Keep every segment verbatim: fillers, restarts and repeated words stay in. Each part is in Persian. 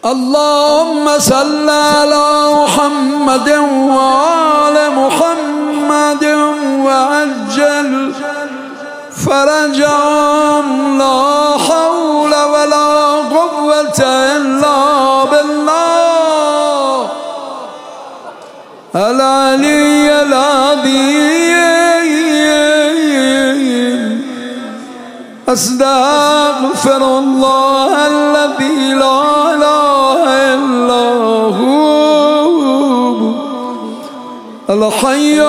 اللهم صل على محمد وآل محمد وعجل فرجهم لا حول ولا قوة إلا بالله العلي العظيم. أستغفر الله الذي لا إله إلا هو الحي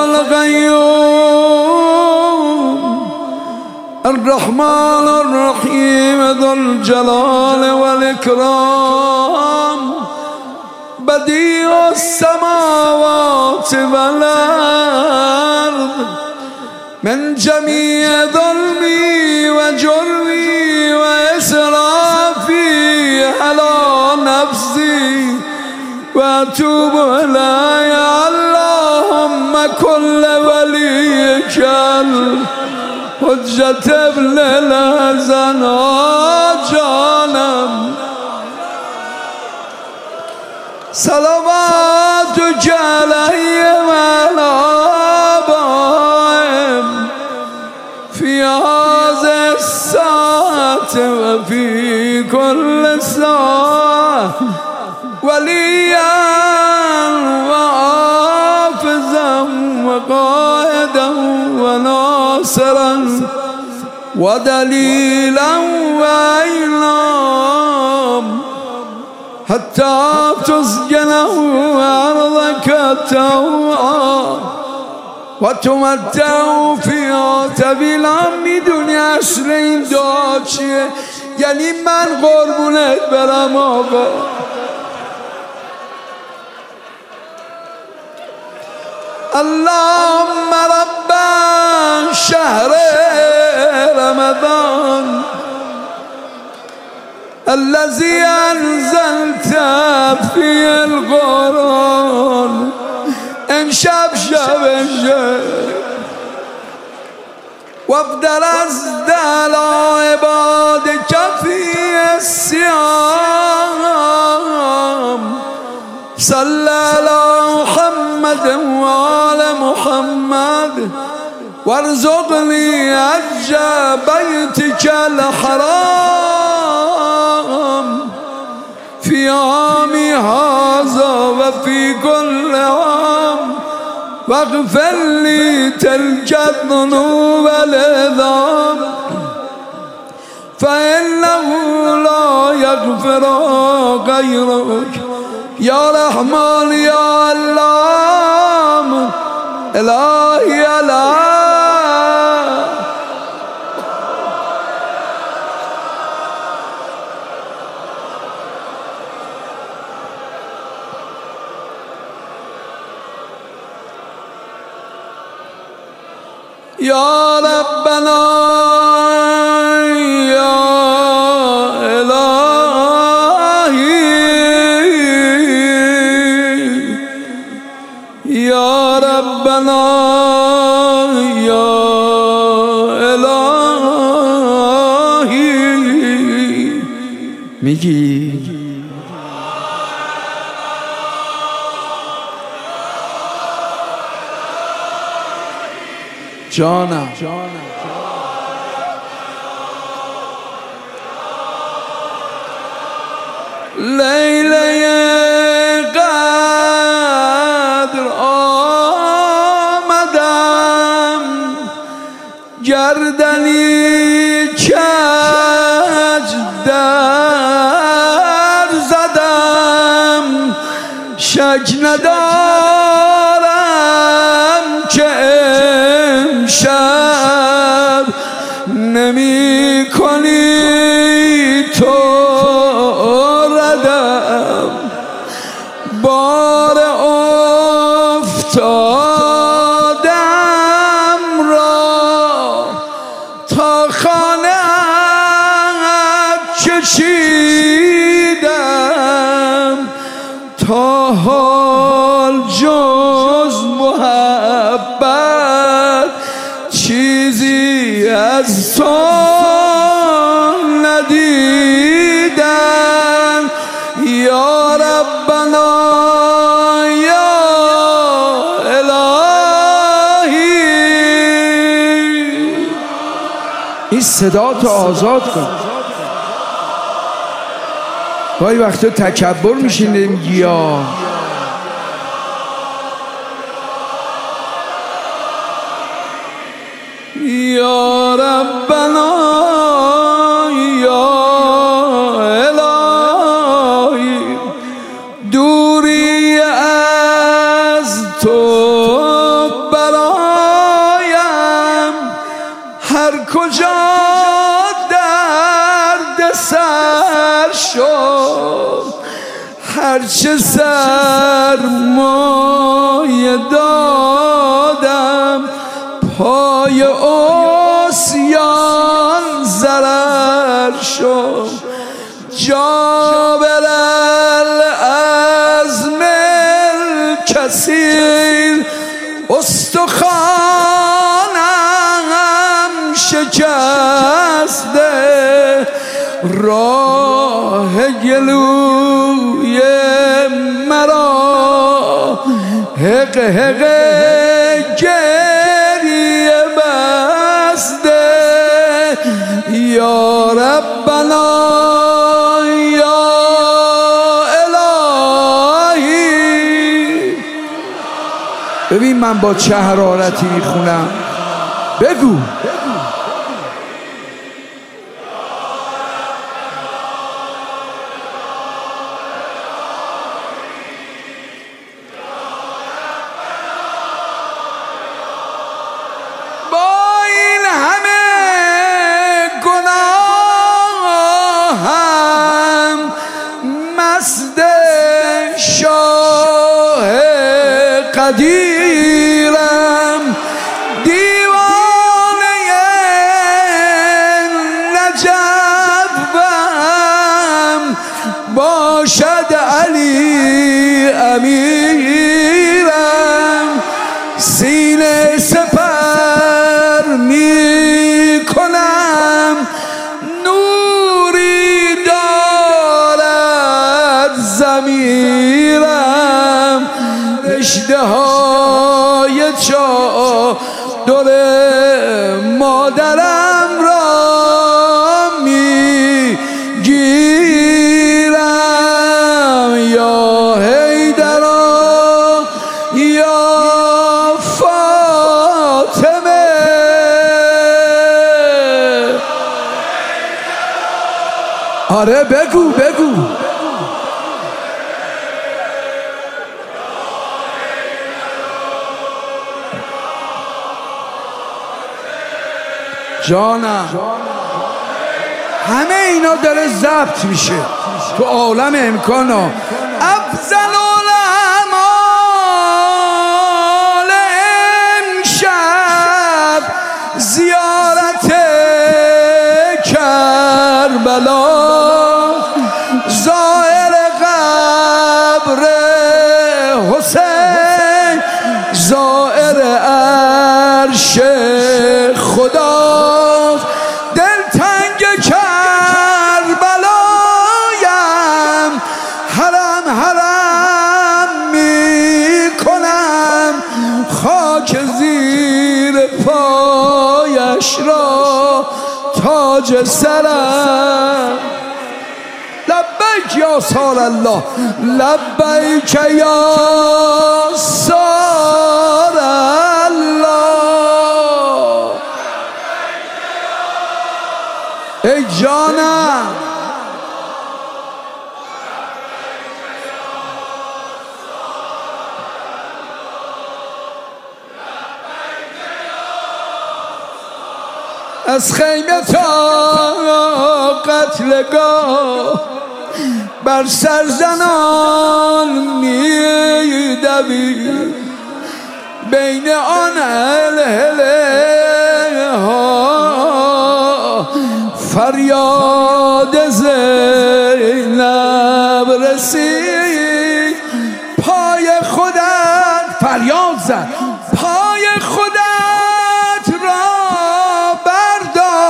القيوم الرحمن الرحيم ذو الجلال والإكرام بديع السماوات والأرض من جميع ظلمي وجرمي وإسرافي على نفسي وأتوب إليك. اللهم كل وليك الحجة ابن الحسن جانم صلواتك عليه وعلى آبائهم في هذه الساعة وفي كل ساعة وليا وحافظا وقائدا وناصرا ودليلا وإمام حتى تسجنه أرضك طوعا وتمتعوا فيها طویلا. میدونی اصل این دعا چیه؟ یعنی من قربونت برم آقا. اللهم رب شهر رمضان الذي أنزلت فيه القرآن امشب شب شب وابدل از دل عبادك في الصيام صلى على محمد وآل محمد وارزقني حج بيتك الحرام في عامي هذا وفي كل عام واغفر لي تلك الذنوب العظام فإنه لا يغفر غيرك يا رحمن يا علام إلهي الله. يا ربنا يا إلهي يا ربنا يا إلهي میگی جانم لیله قدر آمدم گردنی کج در زدم شک ندارم که امشب نمی کنی تو ردم بار افتادم را تا خانه کشیدم تا حال جز محبت چیزی از تو ندیدم یا ربنا یا الهی. این صدا تو آزاد کن. گاهی وقتا تکبر میشینه میگی یا یا ربنا یا الهی. دوری از تو برایم هر کجا درد سر شد، هرچه سرمایه دادم پای عصیان ضرر شد. جابر العزم الکثیر استخوانم شکسته، راه گلوی مرا حق حق گریه بسته. یا ربنا یا الهی. ببین من با چه حرارتی میخونم. بگو قدیرم، دیوانه نجفم، باشد علی امیرم، سینه سپر می کنم، نوری دارد ضمیرم، رشته های چادر مادرم را می گیرم. یا حیدرا یا فاطمه. آره بگو بگو. جانم همه اینا داره ضبط میشه تو عالم امکانا. افضل الاعمال امشب زیارت کربلا، زائر قبر حسین، زائر عرش خدا. دلتنگ کربلایم، حرم حرم می کنم، خاک زیر پایش را تاج سرم. لبیک یا سال الله، لبیک یا سال الله. ای جانم از خیمه تا قتلگاه بر سرزنان می دوید، بین آن الهله ها فریاد زینب رسید. پای خودت فریاد زد، پای خودت را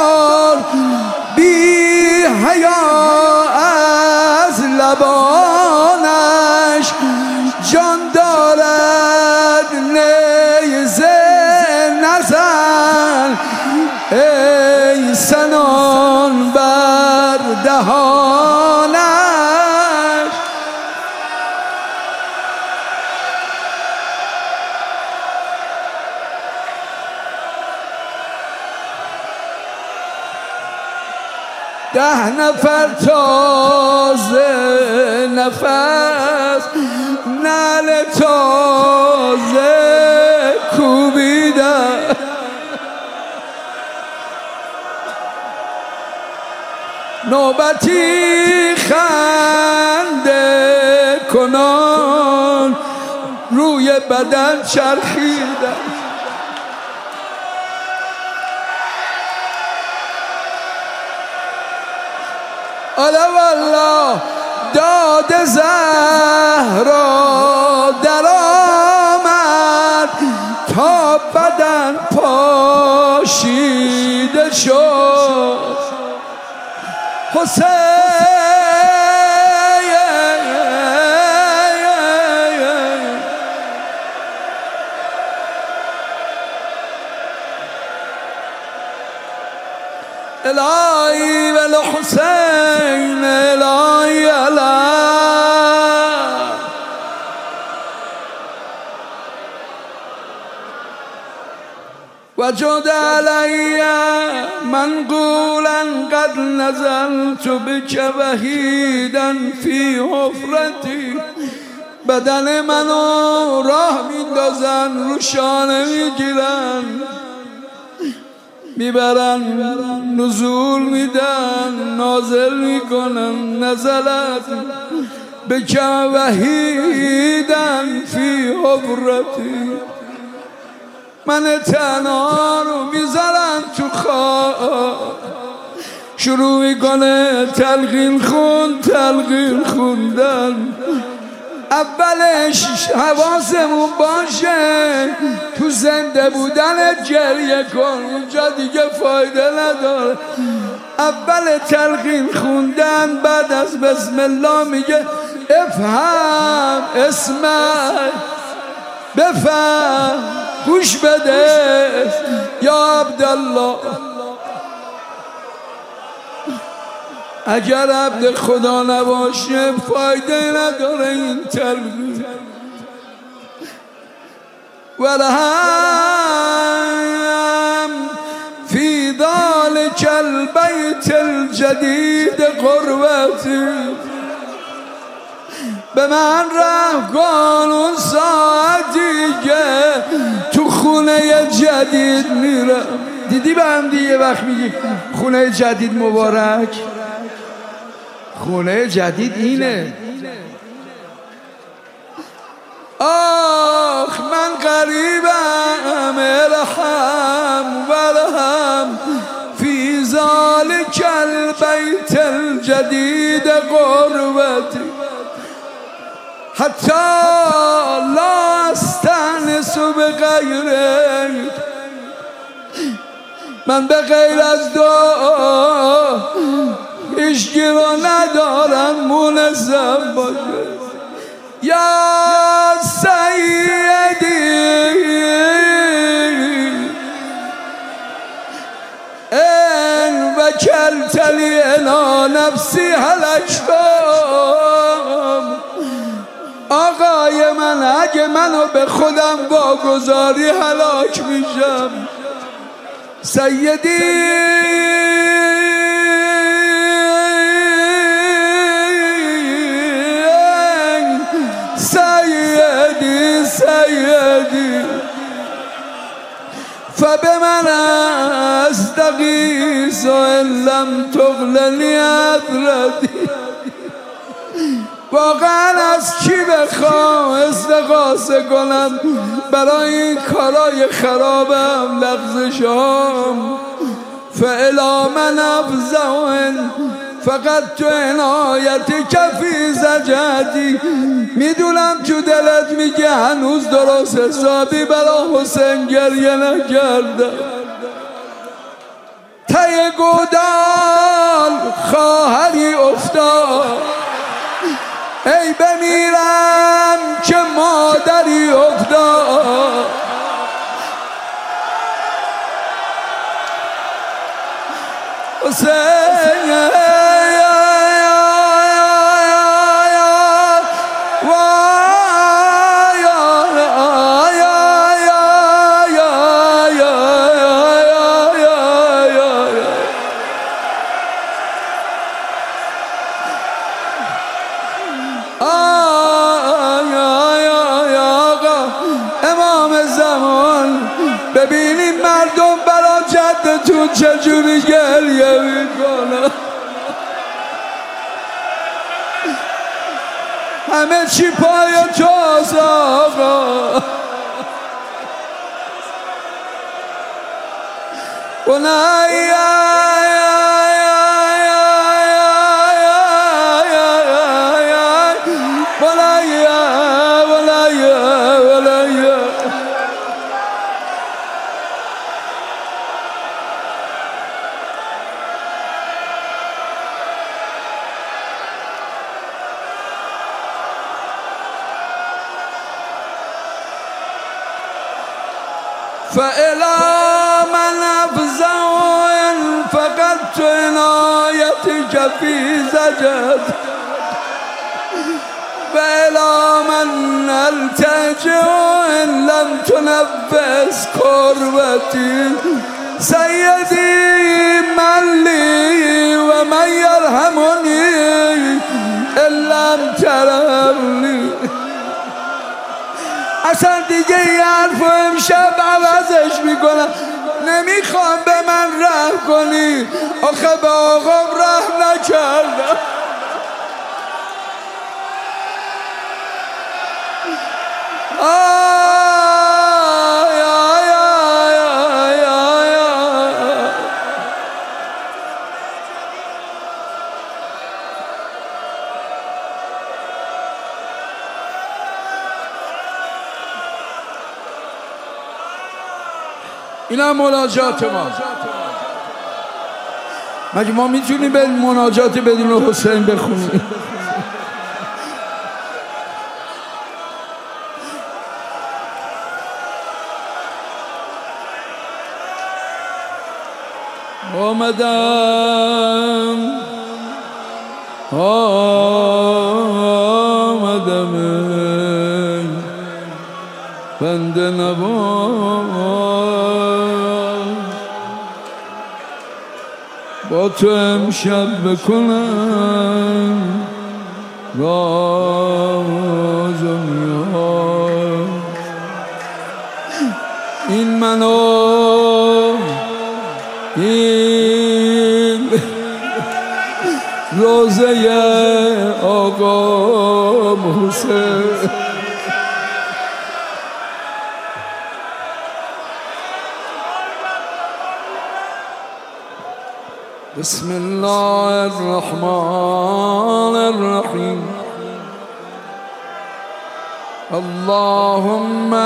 بردار، بی حیا از لبان جان دارد نیزه نزن ای سنان بر دهانش. ده نفر تازه نفس نعل تازه کوبیدن، نوبتی خنده کنان روی بدن چرخیدن. آله والله داد زهرا در آمد تا بدن پاشیده شد. حسین الهی والحسین الهی الهی وجد علی منقولا قد نزلت بک وحیدا فی حفرتی. بدن منو راه میندازن، رو شانه میگیرن، میبرن نزول میدن، نازل میکنن نزلت بک وحیدا فی حفرتی. من تنها رو میذارن تو خواب، شروع میکنه تلقین خون تلقین خوندن. اولش حواسمون باشه تو زنده بودن گریه کن، اونجا دیگه فایده نداره. اول تلقین خوندن، بعد از بسم الله میگه افهم اسمع، بفهم گوش بده یا عبدالله. اگر عبد خدا نباشه فایده نداره این تلقین. ولهم فی ذلک البیت الجدید قربتی. به من راه کن اون ساعتی که تو خونه جدید میرم. دیدی به هم دیگه وقت میگی خونه جدید مبارک، خونه جدید اینه. آخ من غریبم الهم ورهم فی ذلک البیت الجدید قربتی. حتی لا استانس بغیرک، من به غیر از دعا هیچ گیرو ندارم منظم باشه. یا سیدی ان وکلتنی الی نفسی هلکتم. آقای من اگه منو به خودم واگذاری هلاک میشم. سیدی سیدی سیدی فبمن استغیث ان لم تغلنی حضرتی. واقعا از کی بخوام استغاثه کنم برای این کارای خرابم لغزشام؟ فالی من افزعن فقط تو عنایتی کفی زجدی. میدونم تو دلت میگه هنوز درست حسابی برای حسین گریه نکردم. ته گودال خواهری افتاد، ای بمیرم که مادری افتاد حسین ببینید مردم برا جدتون چجوری گریه میکنن همه چی پای توست آقا فإلى من أفزع إن فقدت عنايتك في زجد وإلى من ألتجئ إن لم تنفس كربتي سيدي من لي ومن يرحمني إن لم ترني اصلا دیگه این حرف و امشب عوضش میکنم نمیخوام به من رحم کنی آخه به آقام رحم نکردم آی آی آی آی آی آی این هم مناجات ما مگه ما میتونیم به مناجات بدون حسین بخونیم آمدم آمدم ای بنده نواز با تو امشب بکنم راز و نیاز این منو این روزه آقا حسین بسم الله الرحمن الرحیم اللهم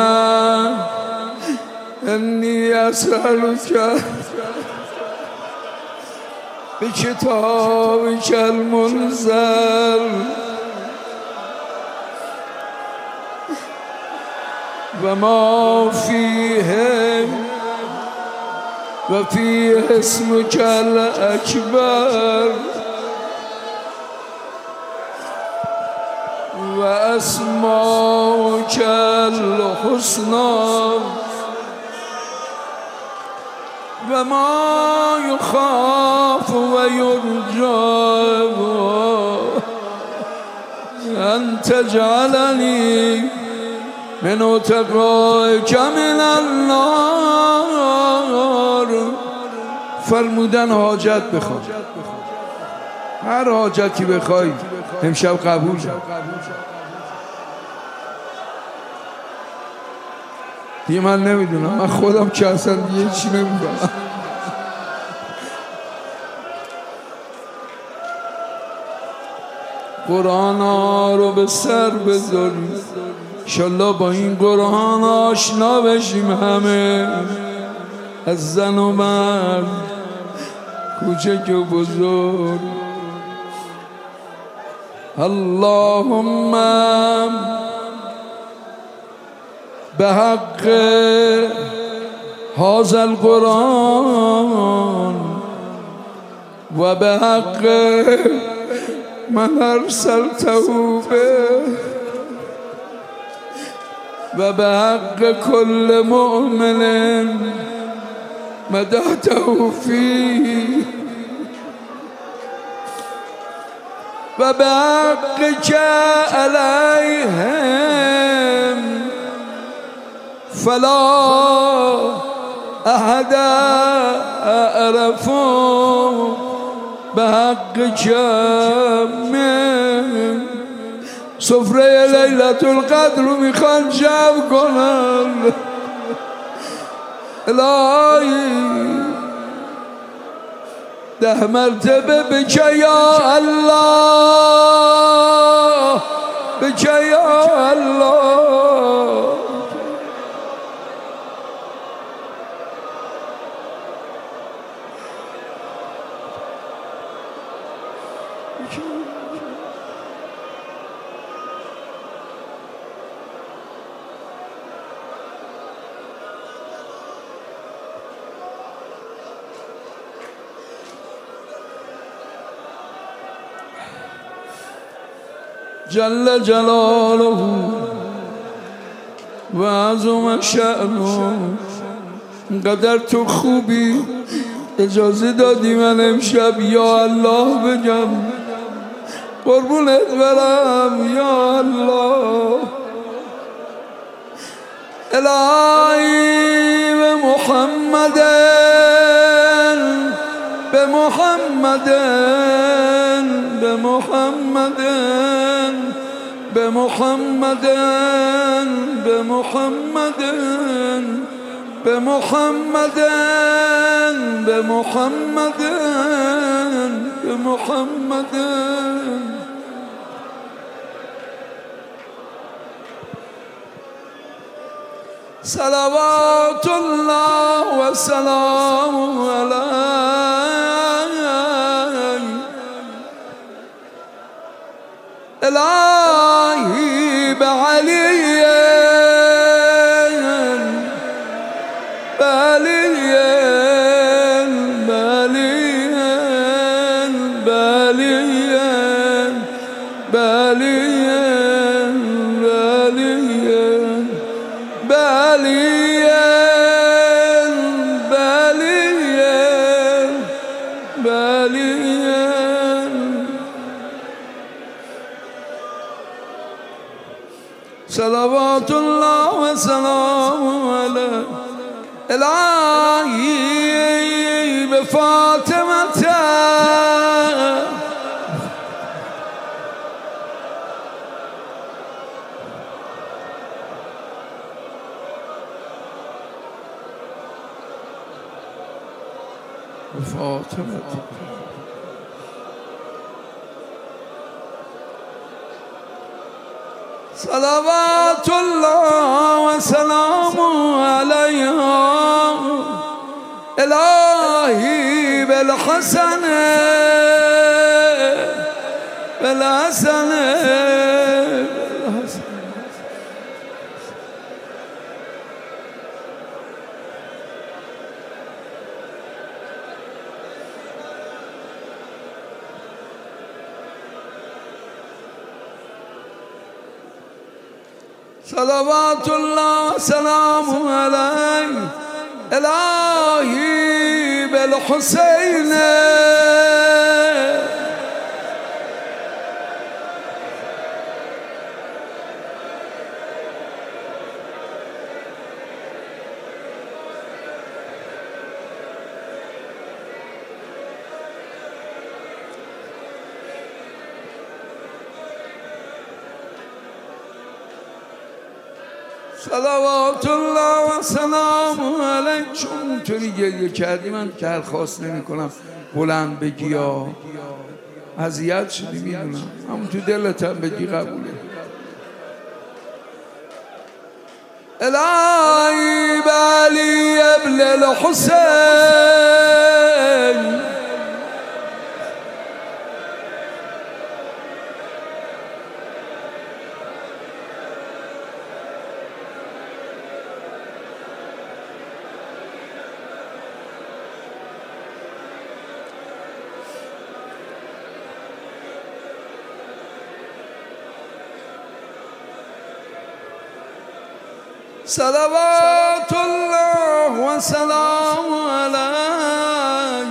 انی اسألک بکتابک المنزل و ما فیه و فیه اسمک الاکبر و اسماک الحسنی و ما یخاف و یرجى ان تجعلنی من اتقائک من النار. فرمودن حاجت بخواه، هر حاجتی بخوای امشب قبول شد. دیگه من نمیدونم، من خودم که اصلا دیگه چی نمیدونم. قرآن ها رو به سر بذاریم، انشالله با این قرآن آشنا بشیم، همه از زن و مرد، کوچک و بزرگ. اللهم بحق هذا القرآن وبحق من أرسلته به وبحق كل مؤمن مدحته فيه وبحقك عليهم فلا أحد أعرفه بحقك من سفره لیلت القدر رو میخوان جمع کنن. الهی ده مرتبه بکه یا الله، بکه یا الله. جل جلاله و عظم شأنه. اینقدر تو خوبی اجازه دادی من امشب یا الله بگم، قربونت برم یا الله. الهی به محمد به محمد به محمد به محمد به محمد به محمد به محمد به محمد صلوات الله و سلام علیه. الهی بعلی بعلی بعلی بعلی بعلی صلوات الله و سلام علیه. الهی به فاطمه به فاطمه صلوات الله و سلام علیها. الهی بالحسن بالحسن صلوات الله و سلام علیه. الهی بالحسین صلوات الله و سلام علیه. چون اونطوری گریه کردی من درخواست نمی کنم بلند بگی یا اذیت شدی، میدونم همون تو دلت هم بگی قبوله. الهی بعلی ابن الحسین صلوات الله و سلام علیه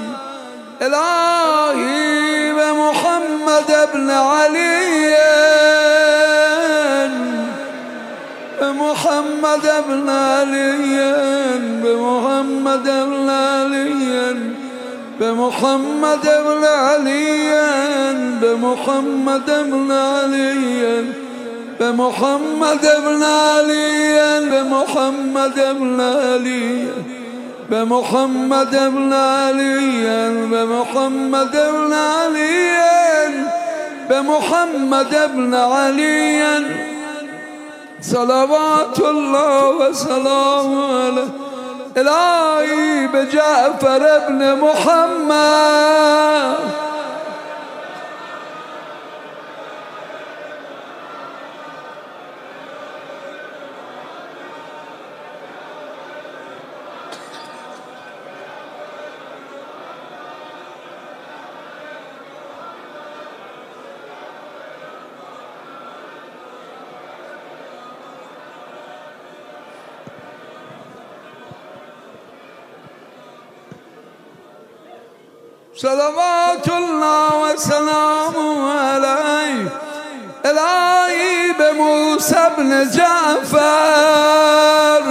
الهی به محمد ابن علی به محمد ابن علی به محمد ابن علی به محمد ابن علی به محمد ابن علی به محمد ابن علی به محمد ابن علی به محمد ابن علی به محمد ابن علی به محمد ابن علی صلوات الله و سلام علیه الهی به جعفر ابن محمد صلوات الله و سلام علیه الهی به موسی بن جعفر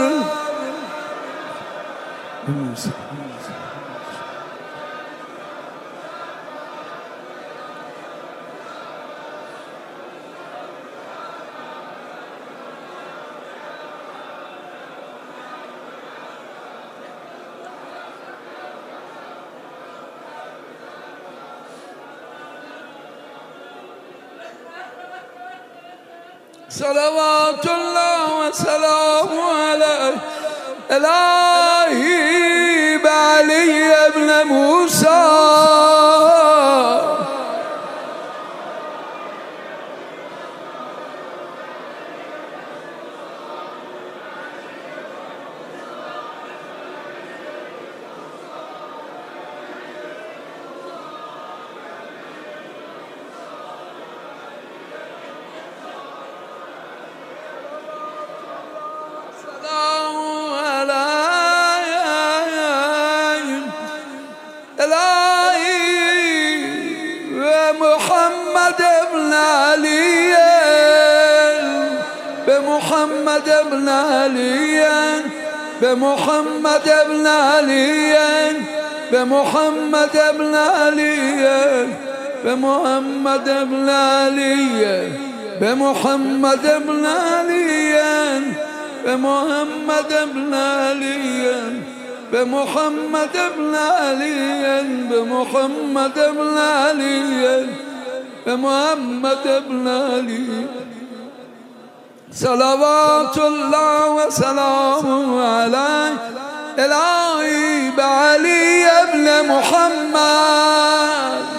صلوات الله و سلام علیه الهی به علی ابن موسی محمد ابن علی به محمد ابن علی به محمد ابن علی به محمد ابن علی به محمد ابن علی به محمد ابن علی به محمد ابن علی به محمد ابن علی به محمد ابن علی به محمد ابن علی صلوات الله و سلام علیه الهی به علی ابن محمد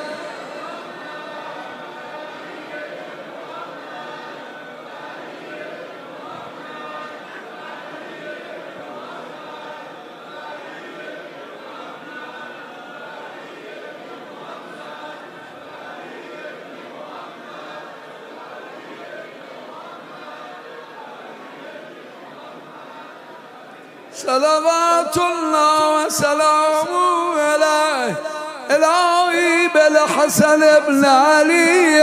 صلوات الله و سلام علیه الهی بالحسن ابن علی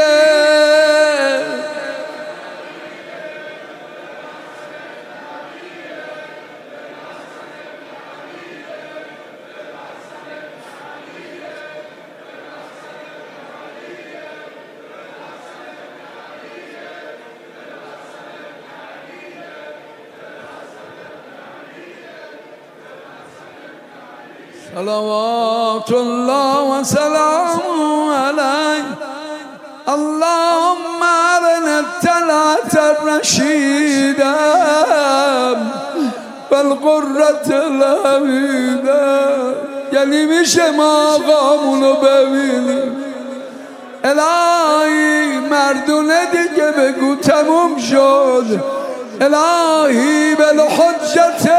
صلوات الله و سلام علیه اللهم ارنا الطلعة الرشیدة والقرة الحمیدة یعنی میشه ما آقامونو ببینیم الهی مردونه دیگه بگو تموم شد الهی بالحجته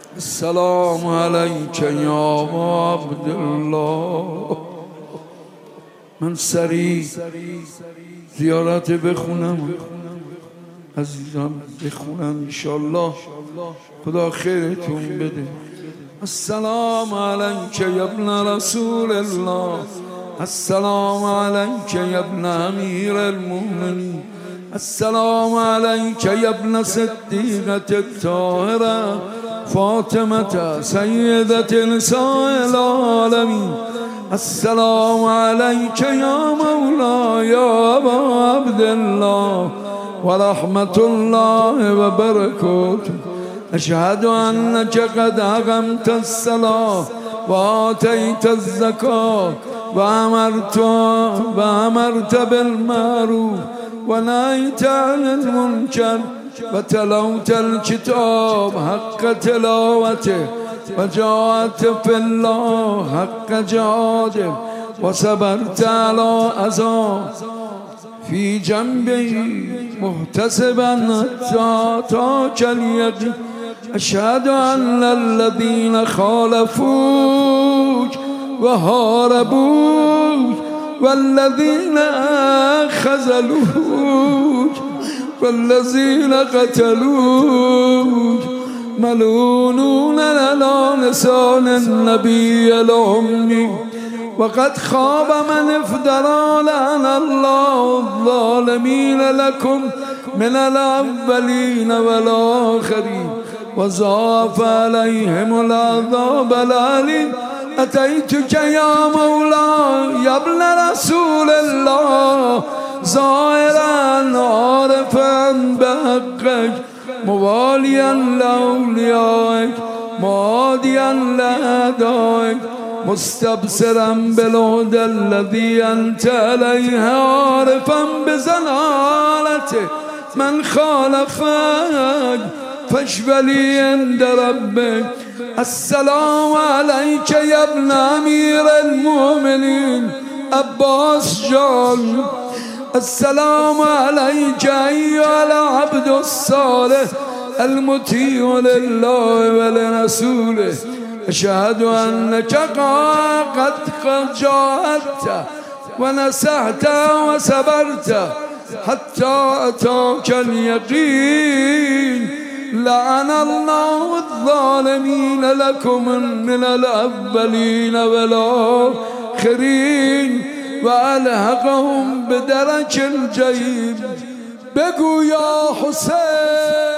السلام عليك يا عبد الله. من سریع زیارت بخونم عزیزان، بخونم انشالله خدا خیرتون بده. السلام عليك يا ابن رسول الله. السلام عليك يا ابن امیر المؤمنین. السلام عليك يا ابن صديقة الطاهرة فاطمة سيدة نساء العالمين. السلام عليك يا مولاي يا أبا عبد الله ورحمة الله وبركاته. أشهد أنك قد أقمت الصلاة وآتيت الزكاة وأمرت وأمرت بالمعروف ونهيت عن المنكر وتلوت الكتاب حق تلاوته وجاهدت في الله حق جهاده وصبرت على أذى في جنبه محتسبا حتى أتاك اليقين. أشهد أن الذين خالفوك وهاربوك والذين خذلوك والذين قتلوك ملعونون على لسان النبي الأمي. وقد خاب من افترى لعن الله الظالمين لكم من الأولين والآخرين وضاعف عليهم العذاب الأليم. أتيتك يا مولاي يا ابن رسول الله زائرا عارفا بحقك مواليا لأوليائك معاديا لأعدائك مستبصرا بالهدى الذي أنت عليه عارفا بزلالته. من خالفك فاشفى لي عند ربك. السلام عليك يا ابن أمير المؤمنين عباس جان. السلام عليك أيها العبد الصالح المطيع لله ولرسوله. أشهد أنك قد جاهدت ونصحت وصبرت حتى أتاك اليقين. لعن الله الظالمين لكم من الأولين والآخرين وألحقهم بدرك الجحيم. بگو يا حسين